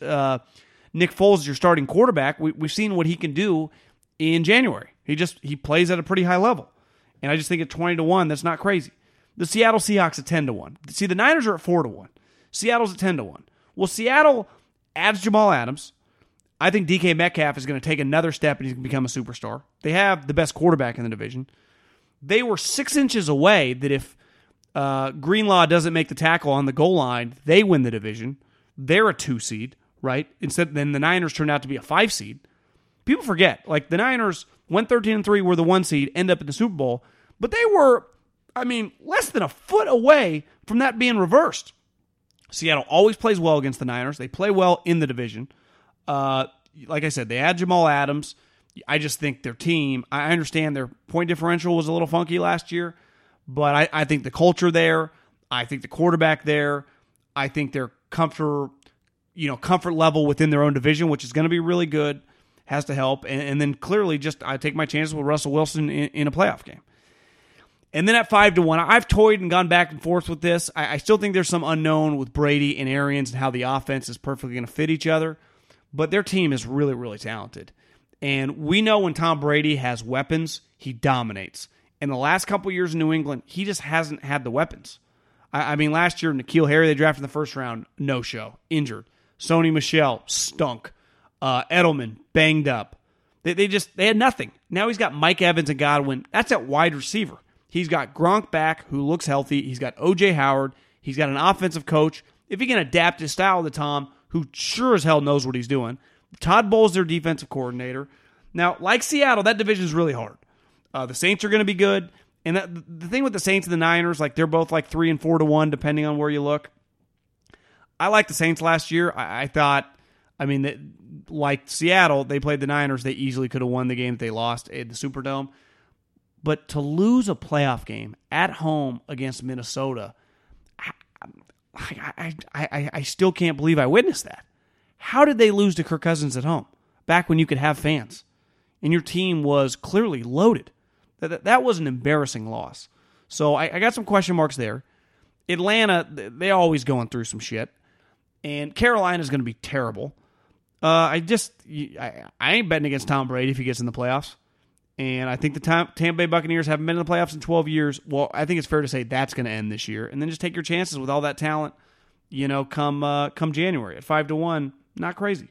Foles is your starting quarterback, we've seen what he can do in January. He plays at a pretty high level. And I just think at 20-1, that's not crazy. The Seattle Seahawks at 10-1. See, the Niners are at 4-1. Seattle's at 10-1. Well, Seattle adds Jamal Adams. I think DK Metcalf is going to take another step and he's going to become a superstar. They have the best quarterback in the division. They were 6 inches away that if Greenlaw doesn't make the tackle on the goal line, they win the division. They're a 2 seed, right? Then the Niners turned out to be a 5 seed. People forget, like the Niners went 13-3, were the 1 seed, end up in the Super Bowl, but they were, less than a foot away from that being reversed. Seattle always plays well against the Niners. They play well in the division. Like I said, they add Jamal Adams. I just think their team, I understand their point differential was a little funky last year, but I think the culture there, I think the quarterback there, I think their comfort level within their own division, which is going to be really good, has to help. And then clearly I take my chances with Russell Wilson in a playoff game. And then at 5-1, I've toyed and gone back and forth with this. I still think there's some unknown with Brady and Arians and how the offense is perfectly going to fit each other. But their team is really, really talented. And we know when Tom Brady has weapons, he dominates. In the last couple years in New England, he just hasn't had the weapons. Last year, N'Keal Harry, they drafted in the first round, no show, injured. Sony Michel, stunk. Edelman, banged up. They had nothing. Now he's got Mike Evans and Godwin. That's at wide receiver. He's got Gronk back, who looks healthy. He's got O.J. Howard. He's got an offensive coach. If he can adapt his style to Tom, who sure as hell knows what he's doing. Todd Bowles, their defensive coordinator. Now, like Seattle, that division is really hard. The Saints are going to be good. And the thing with the Saints and the Niners, they're both 3 and 4-1, depending on where you look. I liked the Saints last year. I thought, like Seattle, they played the Niners. They easily could have won the game that they lost at the Superdome. But to lose a playoff game at home against Minnesota, I still can't believe I witnessed that. How did they lose to Kirk Cousins at home, back when you could have fans, and your team was clearly loaded? That was an embarrassing loss. So I got some question marks there. Atlanta, they're always going through some shit. And Carolina's going to be terrible. I ain't betting against Tom Brady if he gets in the playoffs. And I think the Tampa Bay Buccaneers haven't been in the playoffs in 12 years. Well, I think it's fair to say that's going to end this year. And then just take your chances with all that talent, come January. At 5-1, not crazy.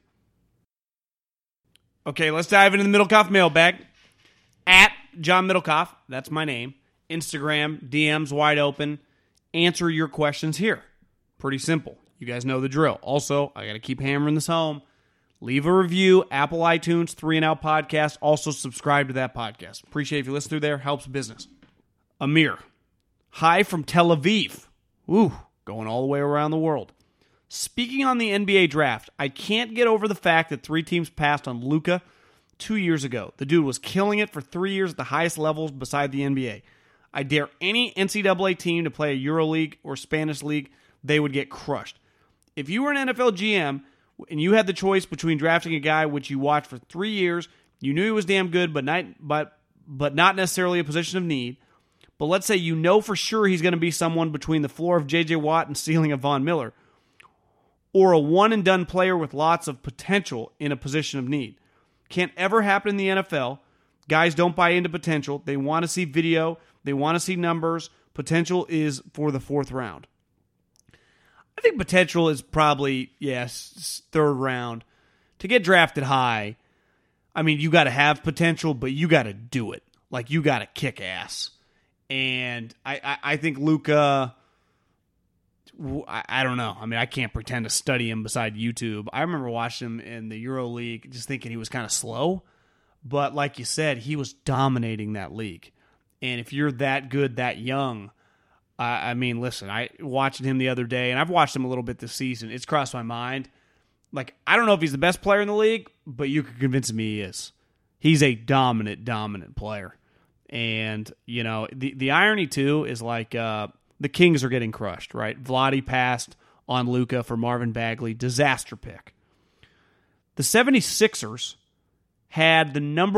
Okay, let's dive into the Middlecoff mailbag. At John Middlecoff, that's my name. Instagram, DMs wide open. Answer your questions here. Pretty simple. You guys know the drill. Also, I got to keep hammering this home. Leave a review, Apple iTunes, 3 and Out Podcast. Also, subscribe to that podcast. Appreciate if you listen through there. Helps business. Amir. Hi from Tel Aviv. Ooh, going all the way around the world. Speaking on the NBA draft, I can't get over the fact that 3 teams passed on Luka 2 years ago. The dude was killing it for 3 years at the highest levels beside the NBA. I dare any NCAA team to play a EuroLeague or Spanish League, they would get crushed. If you were an NFL GM and you had the choice between drafting a guy which you watched for 3 years, you knew he was damn good, but not necessarily a position of need, but let's say you know for sure he's going to be someone between the floor of J.J. Watt and ceiling of Von Miller, or a one-and-done player with lots of potential in a position of need. Can't ever happen in the NFL. Guys don't buy into potential. They want to see video. They want to see numbers. Potential is for the 4th round. I think potential is probably, yes, 3rd round. To get drafted high, you got to have potential, but you got to do it. You got to kick ass. And I think Luka, I don't know. I mean, I can't pretend to study him beside YouTube. I remember watching him in the EuroLeague, just thinking he was kind of slow. But like you said, he was dominating that league. And if you're that good, that young, I mean, listen, I watched him the other day, and I've watched him a little bit this season. It's crossed my mind. Like, I don't know if he's the best player in the league, but you could convince me he is. He's a dominant player. And, you know, the irony, too, is like the Kings are getting crushed, right? Vlade passed on Luka for Marvin Bagley. Disaster pick. The 76ers had the number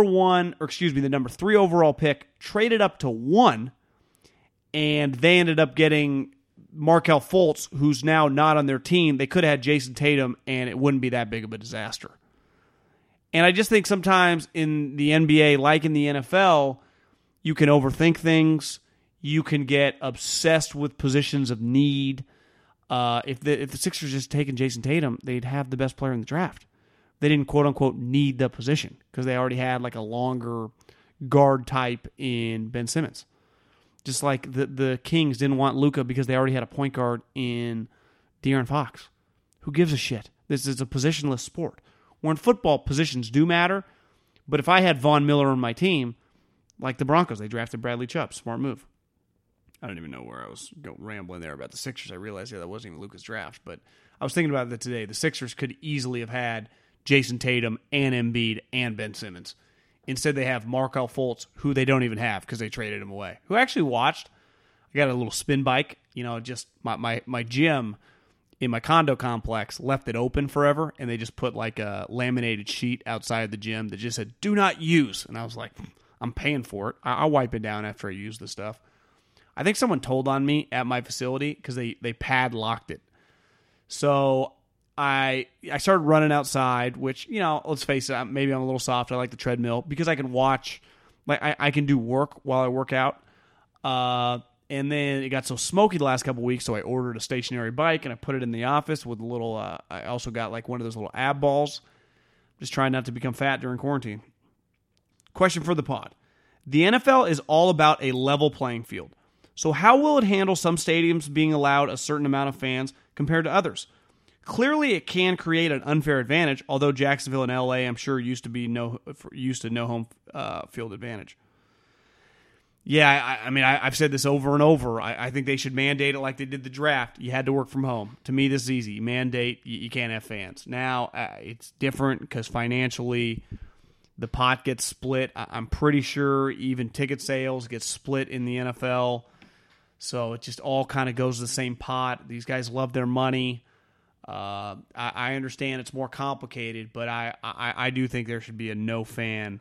3 overall pick traded up to 1, and they ended up getting Markelle Fultz, who's now not on their team. They could have had Jason Tatum, and it wouldn't be that big of a disaster. And I just think sometimes in the NBA, like in the NFL, you can overthink things. You can get obsessed with positions of need. If the Sixers just taken Jason Tatum, they'd have the best player in the draft. They didn't quote-unquote need the position because they already had like a longer guard type in Ben Simmons. Just like the Kings didn't want Luka because they already had a point guard in De'Aaron Fox. Who gives a shit? This is a positionless sport. Where in football, positions do matter, but if I had Von Miller on my team, like the Broncos, they drafted Bradley Chubb. Smart move. I don't even know where I was rambling there about the Sixers. I realized that wasn't even Luka's draft, but I was thinking about that today. The Sixers could easily have had Jason Tatum and Embiid and Ben Simmons. Instead, they have Markelle Fultz, who they don't even have because they traded him away. Who I actually watched. I got a little spin bike. You know, just my gym in my condo complex left it open forever, and they just put like a laminated sheet outside the gym that just said, "Do not use." And I was like, I'm paying for it. I'll wipe it down after I use the stuff. I think someone told on me at my facility because they padlocked it. So I started running outside, which, you know, let's face it, maybe I'm a little soft. I like the treadmill because I can watch, like I can do work while I work out. And then it got so smoky the last couple of weeks, so I ordered a stationary bike and I put it in the office with a little, I also got like one of those little ab balls. Just trying not to become fat during quarantine. Question for the pod. The NFL is all about a level playing field. So how will it handle some stadiums being allowed a certain amount of fans compared to others? Clearly, it can create an unfair advantage, although Jacksonville and LA, I'm sure, used to no home field advantage. Yeah, I mean, I've said this over and over. I think they should mandate it like they did the draft. You had to work from home. To me, this is easy. You mandate, you can't have fans. Now, it's different because financially, the pot gets split. I'm pretty sure even ticket sales get split in the NFL. So it just all kind of goes to the same pot. These guys love their money. I understand it's more complicated, but I do think there should be a no fan.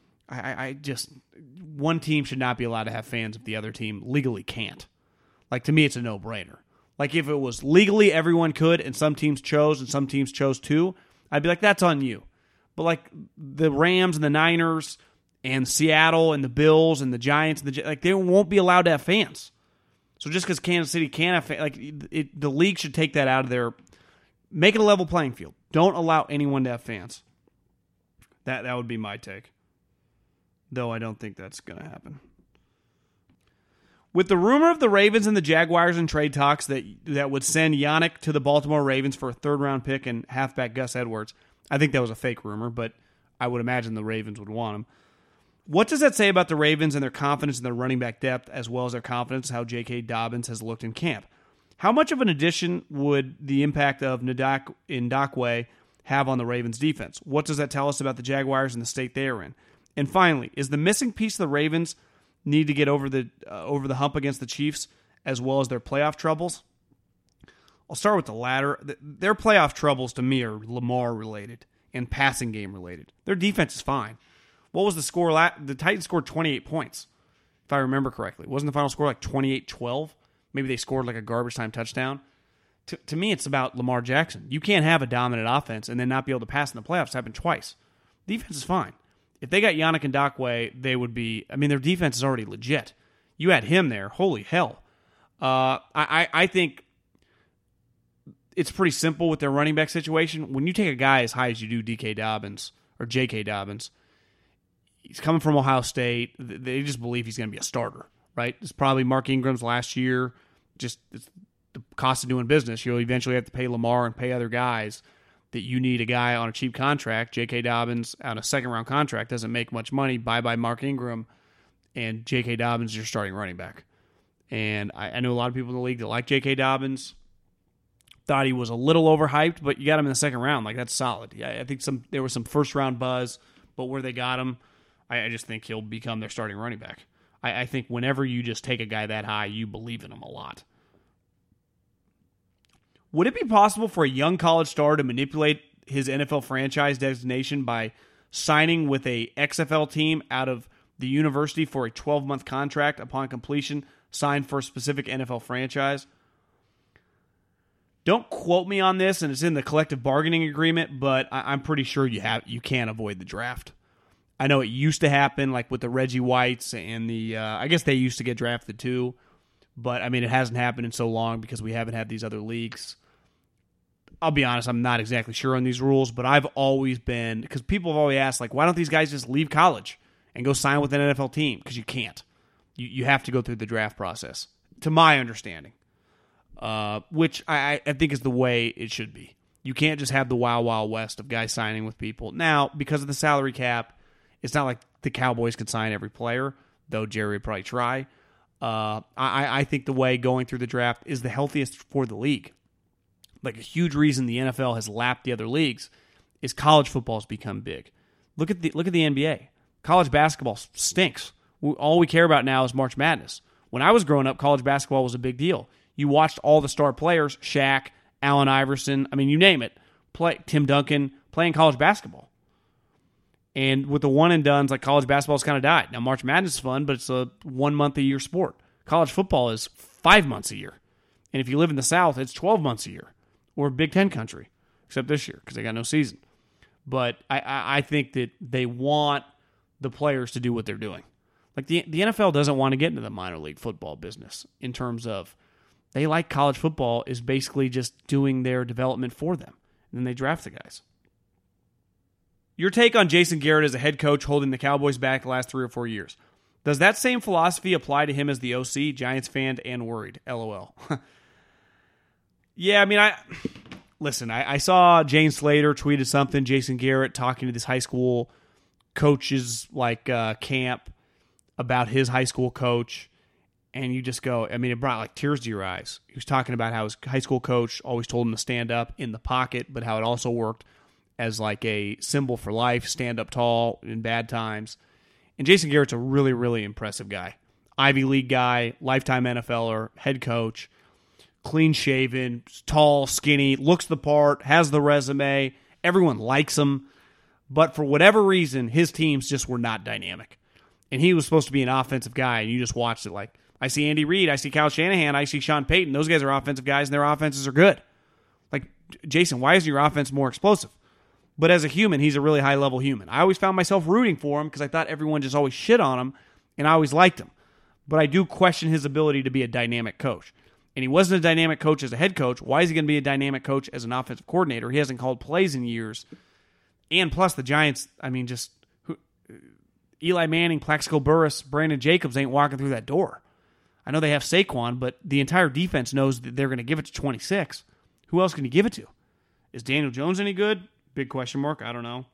One team should not be allowed to have fans if the other team legally can't. Like, to me, it's a no-brainer. Like, if it was legally everyone could and some teams chose and some teams chose to, I'd be like, that's on you. But like the Rams and the Niners and Seattle and the Bills and the Giants, and they won't be allowed to have fans. So just because Kansas City can't have fans, the league should take that out of their. Make it a level playing field. Don't allow anyone to have fans. That would be my take. Though I don't think that's going to happen. With the rumor of the Ravens and the Jaguars in trade talks that would send Yannick to the Baltimore Ravens for a third-round pick and halfback Gus Edwards, I think that was a fake rumor, but I would imagine the Ravens would want him. What does that say about the Ravens and their confidence in their running back depth, as well as their confidence in how J.K. Dobbins has looked in camp? How much of an addition would the impact of Ndakwe have on the Ravens' defense? What does that tell us about the Jaguars and the state they are in? And finally, is the missing piece of the Ravens need to get over the hump against the Chiefs, as well as their playoff troubles? I'll start with the latter. Their playoff troubles, to me, are Lamar-related and passing game-related. Their defense is fine. What was the score? The Titans scored 28 points, if I remember correctly. Wasn't the final score like 28-12? Maybe they scored like a garbage time touchdown. To me, it's about Lamar Jackson. You can't have a dominant offense and then not be able to pass in the playoffs. It's happened twice. Defense is fine. If they got Yannick Ndakwe, they would be. I mean, their defense is already legit. You had him there. Holy hell. I think it's pretty simple with their running back situation. When you take a guy as high as you do D.K. Dobbins or J.K. Dobbins, he's coming from Ohio State. They just believe he's going to be a starter, right? It's probably Mark Ingram's last year. Just the cost of doing business. You'll eventually have to pay Lamar and pay other guys that you need a guy on a cheap contract. J.K. Dobbins on a second-round contract doesn't make much money. Bye-bye Mark Ingram, and J.K. Dobbins is your starting running back. And I know a lot of people in the league that like J.K. Dobbins. Thought he was a little overhyped, but you got him in the second round. Like, that's solid. Yeah, I think there was some first-round buzz, but where they got him, I just think he'll become their starting running back. I think whenever you just take a guy that high, you believe in him a lot. Would it be possible for a young college star to manipulate his NFL franchise designation by signing with a XFL team out of the university for a 12-month contract upon completion, signed for a specific NFL franchise? Don't quote me on this, and it's in the collective bargaining agreement, but I'm pretty sure you can't avoid the draft. I know it used to happen, like with the Reggie Whites and the I guess they used to get drafted too, but I mean it hasn't happened in so long because we haven't had these other leagues. I'll be honest, I'm not exactly sure on these rules, but I've always been, because people have always asked, like, why don't these guys just leave college and go sign with an NFL team? Because you can't. You have to go through the draft process, to my understanding, which I think is the way it should be. You can't just have the wild, wild west of guys signing with people. Now, because of the salary cap, it's not like the Cowboys can sign every player, though Jerry would probably try. I think the way going through the draft is the healthiest for the league. Like, a huge reason the NFL has lapped the other leagues is college football has become big. Look at the NBA. College basketball stinks. All we care about now is March Madness. When I was growing up, college basketball was a big deal. You watched all the star players, Shaq, Allen Iverson, I mean, you name it, Tim Duncan, playing college basketball. And with the one-and-dones, like, college basketball's kind of died. Now, March Madness is fun, but it's a 1-month-a-year sport. College football is 5 months a year. And if you live in the South, it's 12 months a year. Or Big Ten country, except this year, because they got no season. But I think that they want the players to do what they're doing. Like, the NFL doesn't want to get into the minor league football business in terms of they like college football is basically just doing their development for them. And then they draft the guys. Your take on Jason Garrett as a head coach holding the Cowboys back the last 3 or 4 years. Does that same philosophy apply to him as the OC, Giants fan, and worried? LOL. Yeah, I mean, I saw Jane Slater tweeted something, Jason Garrett talking to this high school coaches camp about his high school coach, and you just go, I mean, it brought like tears to your eyes. He was talking about how his high school coach always told him to stand up in the pocket, but how it also worked as like a symbol for life, stand up tall in bad times. And Jason Garrett's a really, really impressive guy. Ivy League guy, lifetime NFLer, head coach, clean-shaven, tall, skinny, looks the part, has the resume. Everyone likes him. But for whatever reason, his teams just were not dynamic. And he was supposed to be an offensive guy, and you just watched it like, I see Andy Reid, I see Kyle Shanahan, I see Sean Payton. Those guys are offensive guys, and their offenses are good. Like, Jason, why isn't your offense more explosive? But as a human, he's a really high-level human. I always found myself rooting for him because I thought everyone just always shit on him, and I always liked him. But I do question his ability to be a dynamic coach. And he wasn't a dynamic coach as a head coach. Why is he going to be a dynamic coach as an offensive coordinator? He hasn't called plays in years. And plus, the Giants, I mean, Eli Manning, Plaxico Burress, Brandon Jacobs ain't walking through that door. I know they have Saquon, but the entire defense knows that they're going to give it to 26. Who else can you give it to? Is Daniel Jones any good? Big question mark. I don't know.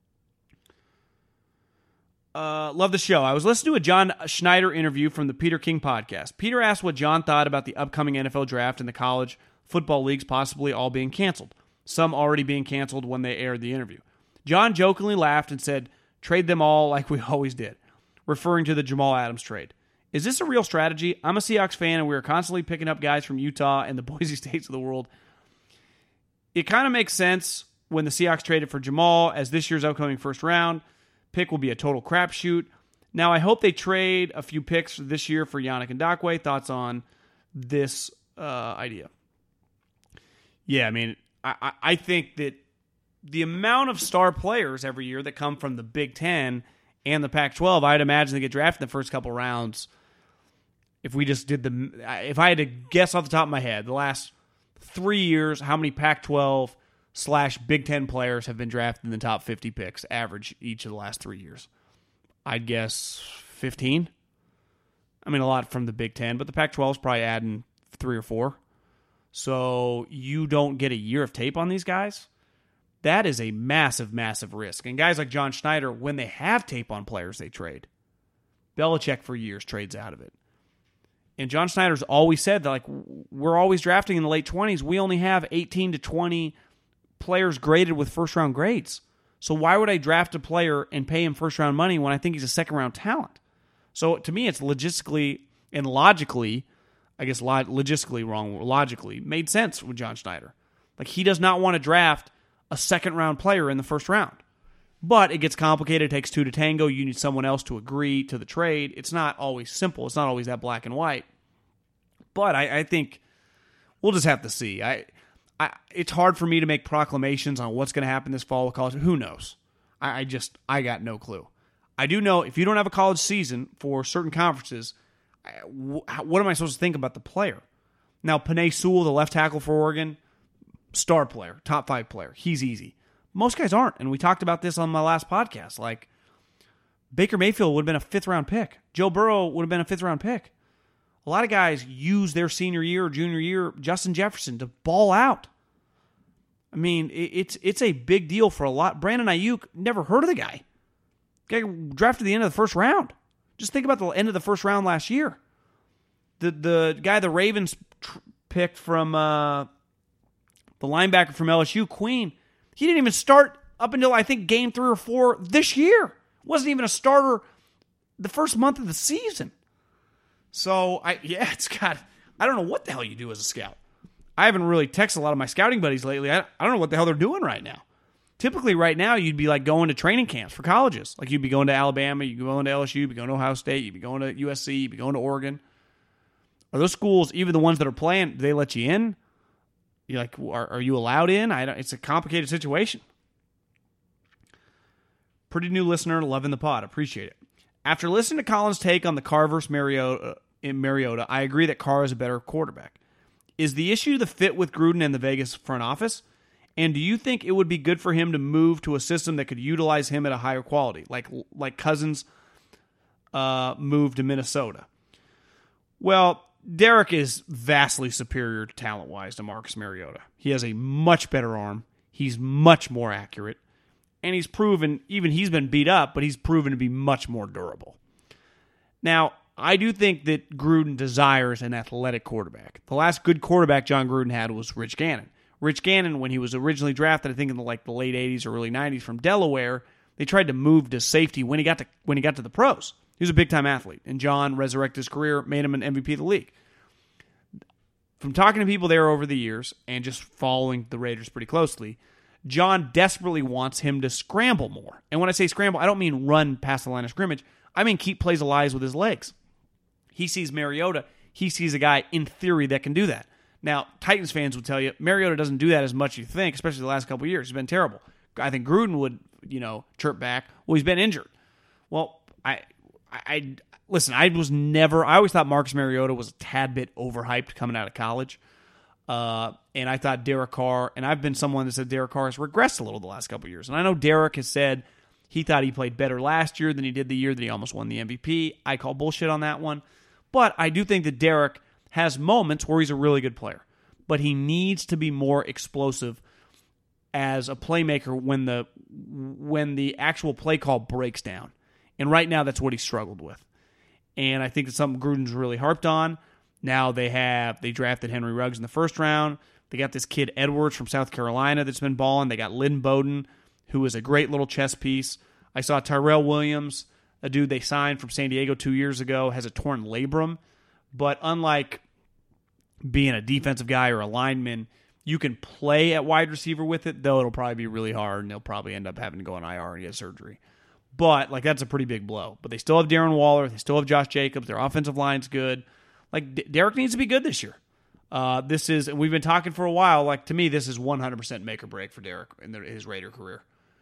Love the show. I was listening to a John Schneider interview from the Peter King podcast. Peter asked what John thought about the upcoming NFL draft and the college football leagues possibly all being canceled. Some already being canceled when they aired the interview. John jokingly laughed and said, trade them all like we always did, referring to the Jamal Adams trade. Is this a real strategy? I'm a Seahawks fan, and we are constantly picking up guys from Utah and the Boise States of the world. It kind of makes sense when the Seahawks traded for Jamal, as this year's upcoming first round pick will be a total crapshoot. Now, I hope they trade a few picks this year for Yannick Ngakoue. Thoughts on this idea? Yeah, I mean, I think that the amount of star players every year that come from the Big Ten and the Pac-12, I'd imagine they get drafted in the first couple rounds. If I had to guess off the top of my head, the last 3 years, how many Pac-12/Big Ten players have been drafted in the top 50 picks, average each of the last 3 years? I'd guess 15. I mean, a lot from the Big Ten, but the Pac-12 is probably adding 3 or 4. so you don't get a year of tape on these guys. That is a massive, massive risk. And guys like John Schneider, when they have tape on players, they trade. Belichick for years trades out of it. And John Schneider's always said that, like, we're always drafting in the late 20s. We only have 18 to 20 players graded with first-round grades. So why would I draft a player and pay him first-round money when I think he's a second-round talent? So to me, it's logistically and logically, I guess logistically wrong, logically, made sense with John Schneider. Like, he does not want to draft a second-round player in the first round. But it gets complicated. It takes two to tango. You need someone else to agree to the trade. It's not always simple. It's not always that black and white. But I think we'll just have to see. It's hard for me to make proclamations on what's going to happen this fall with college. Who knows? I got no clue. I do know if you don't have a college season for certain conferences, what am I supposed to think about the player? Now, Penei Sewell, the left tackle for Oregon, star player, top 5 player. He's easy. Most guys aren't, and we talked about this on my last podcast. Like, Baker Mayfield would have been a 5th-round pick. Joe Burrow would have been a 5th-round pick. A lot of guys use their senior year or junior year, Justin Jefferson, to ball out. I mean, it's a big deal for a lot. Brandon Ayuk, never heard of the guy. Guy drafted at the end of the first round. Just think about the end of the first round last year. The guy the Ravens picked from the linebacker from LSU, Queen, he didn't even start up until, I think, game 3 or 4 this year. Wasn't even a starter the first month of the season. So, I don't know what the hell you do as a scout. I haven't really texted a lot of my scouting buddies lately. I don't know what the hell they're doing right now. Typically, right now, you'd be like going to training camps for colleges. Like, you'd be going to Alabama, you'd be going to LSU, you'd be going to Ohio State, you'd be going to USC, you'd be going to Oregon. Are those schools, even the ones that are playing, do they let you in? You're like, are you allowed in? It's a complicated situation. Pretty new listener, loving the pod. Appreciate it. After listening to Colin's take on the Carr versus Mariota, I agree that Carr is a better quarterback. Is the issue the fit with Gruden and the Vegas front office? And do you think it would be good for him to move to a system that could utilize him at a higher quality, like Cousins moved to Minnesota? Well, Derek is vastly superior talent-wise to Marcus Mariota. He has a much better arm. He's much more accurate. And he's proven, even he's been beat up, but he's proven to be much more durable. Now, I do think that Gruden desires an athletic quarterback. The last good quarterback John Gruden had was Rich Gannon. Rich Gannon, when he was originally drafted, I think in the late 80s or early 90s from Delaware, they tried to move to safety when he got to the pros. He was a big-time athlete, and John resurrected his career, made him an MVP of the league. From talking to people there over the years and just following the Raiders pretty closely, John desperately wants him to scramble more. And when I say scramble, I don't mean run past the line of scrimmage. I mean keep plays alive with his legs. He sees Mariota. He sees a guy, in theory, that can do that. Now, Titans fans would tell you, Mariota doesn't do that as much as you think, especially the last couple of years. He's been terrible. I think Gruden would, chirp back, well, he's been injured. Well, listen, I always thought Marcus Mariota was a tad bit overhyped coming out of college. And I thought Derek Carr, and I've been someone that said Derek Carr has regressed a little the last couple of years. And I know Derek has said he thought he played better last year than he did the year that he almost won the MVP. I call bullshit on that one. But I do think that Derek has moments where he's a really good player. But he needs to be more explosive as a playmaker when the actual play call breaks down. And right now, that's what he struggled with. And I think it's something Gruden's really harped on. Now they drafted Henry Ruggs in the first round. They got this kid Edwards from South Carolina that's been balling. They got Lynn Bowden, who is a great little chess piece. I saw Tyrell Williams, a dude they signed from San Diego 2 years ago, has a torn labrum. But unlike being a defensive guy or a lineman, you can play at wide receiver with it, though it'll probably be really hard, and they'll probably end up having to go on IR and get surgery. But, that's a pretty big blow. But they still have Darren Waller. They still have Josh Jacobs. Their offensive line's good. Derek needs to be good this year. We've been talking for a while, to me, this is 100% make or break for Derek in his Raider career.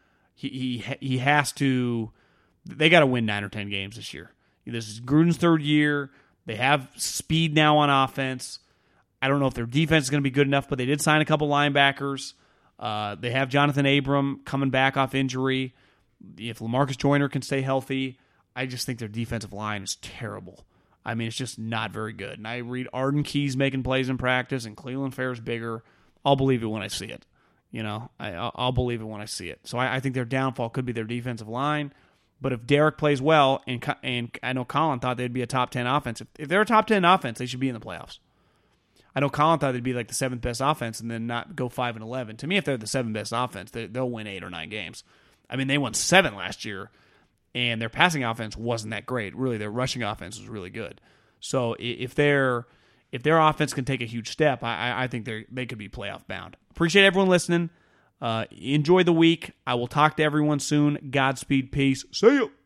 He has to, they got to win 9 or 10 games this year. This is Gruden's third year. They have speed now on offense. I don't know if their defense is going to be good enough, but they did sign a couple linebackers. They have Jonathan Abram coming back off injury. If LaMarcus Joyner can stay healthy, I just think their defensive line is terrible. I mean, it's just not very good. And I read Arden Key's making plays in practice, and Cleveland Fair's bigger. I'll believe it when I see it. I'll believe it when I see it. So I think their downfall could be their defensive line. But if Derek plays well, and I know Colin thought they'd be a top 10 offense. If they're a top 10 offense, they should be in the playoffs. I know Colin thought they'd be like the 7th best offense and then not go 5-11. To me, if they're the 7th best offense, they'll win 8 or 9 games. I mean, they won 7 last year, and their passing offense wasn't that great. Really, their rushing offense was really good. So if their offense can take a huge step, I think they could be playoff bound. Appreciate everyone listening. Enjoy the week. I will talk to everyone soon. Godspeed. Peace. See you.